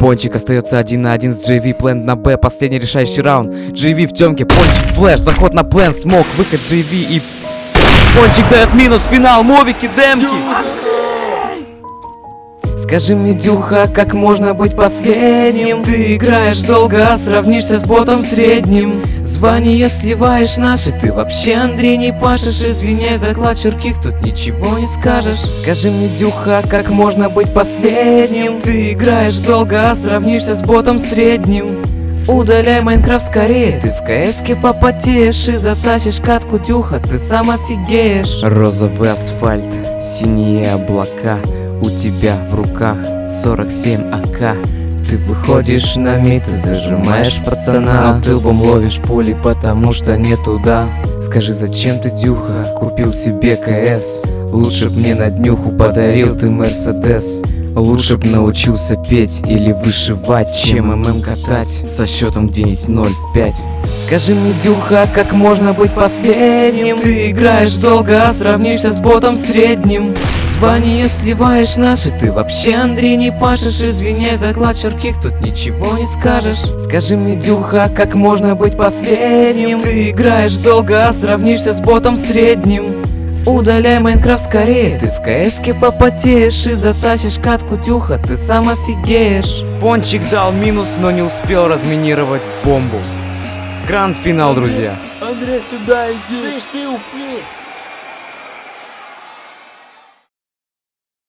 Пончик остается 1 на 1 с JV, плент на Б, последний решающий раунд. JV в темке, Пончик, флэш, заход на плен, смог, выход JV и... Пончик дает минус, финал, мовики, демки. Скажи мне, Дюха, как можно быть последним? Ты играешь долго, а сравнишься с ботом средним. Звание сливаешь наши, ты вообще, Андрей, не пашешь. Извиняй за клад чурких, тут ничего не скажешь. Скажи мне, Дюха, как можно быть последним? Ты играешь долго, а сравнишься с ботом средним. Удаляй Майнкрафт скорее, ты в КС-ке попотеешь и затащишь катку, Дюха, ты сам офигеешь. Розовый асфальт, синие облака, у тебя в руках 47 АК. Ты выходишь на мид и зажимаешь пацана, но ты лбом ловишь пули, потому что не туда. Скажи, зачем ты, Дюха, купил себе КС? Лучше б мне на днюху подарил ты Мерседес. Лучше б научился петь или вышивать, чем ММ катать со счетом где-нибудь 0 в 5. Скажи мне, Дюха, как можно быть последним? Ты играешь долго, а сравнишься с ботом средним. Звание сливаешь наши, ты вообще, Андрей, не пашешь. Извиняй за клад чурких, тут ничего не скажешь. Скажи мне, Дюха, как можно быть последним? Ты играешь долго, а сравнишься с ботом средним. Удаляй Майнкрафт скорее, ты в КС-ке попотеешь и затащишь катку, Дюха, ты сам офигеешь. Пончик дал минус, но не успел разминировать бомбу. Гранд-финал, друзья. Андрей, сюда иди. Слышь, ты упи.